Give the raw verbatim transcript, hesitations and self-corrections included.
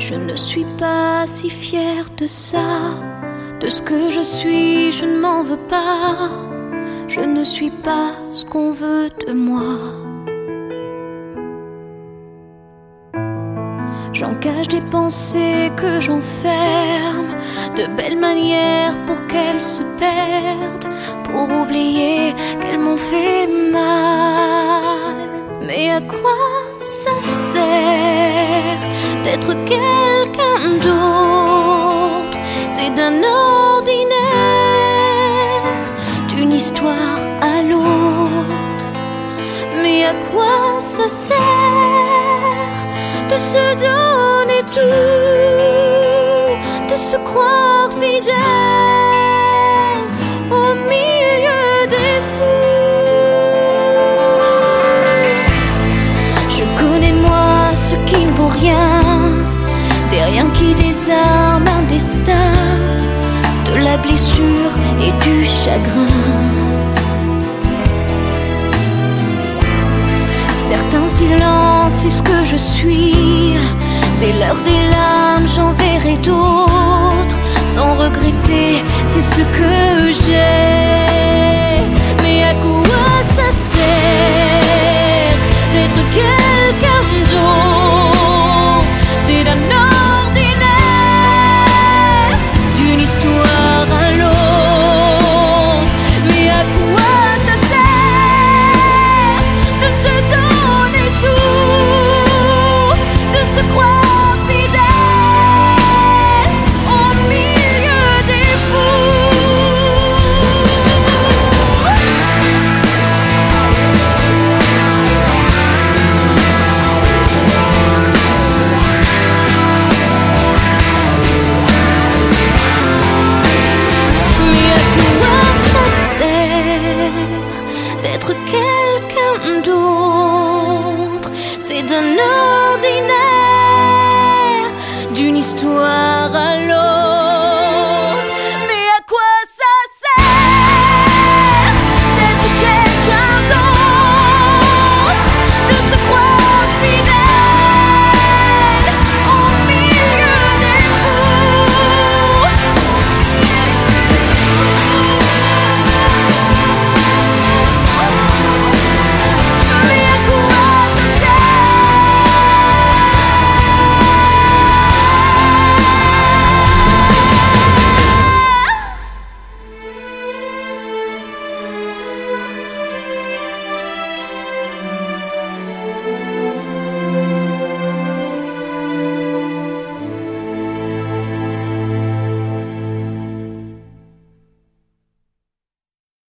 Je ne suis pas si fière de ça. De ce que je suis, je ne m'en veux pas. Je ne suis pas ce qu'on veut de moi. J'engage des pensées que j'enferme, de belles manières pour qu'elles se perdent, pour oublier qu'elles m'ont fait mal. Mais à quoi ça sert d'être quelqu'un d'autre? C'est d'un ordinaire, d'une histoire à l'autre. Mais à quoi ça sert de se donner tout, de se croire fidèle au milieu des fous? Je connais moi ce qui ne vaut rien, des riens qui désarment un destin, de la blessure et du chagrin. Certains silences, c'est ce que je suis. Des leurs, des larmes, j'en verrai d'autres. Sans regretter, c'est ce que j'ai. Mais à quoi ça sert d'être quelqu'un d'autre? C'est d'un ordinaire, d'une histoire à l'autre. Mais à quoi ça sert de se donner tout, de se croire fidèle au milieu des Mais à quoi ça sert d'être quelqu'un d'autre? C'est d'un ordinaire, d'une histoire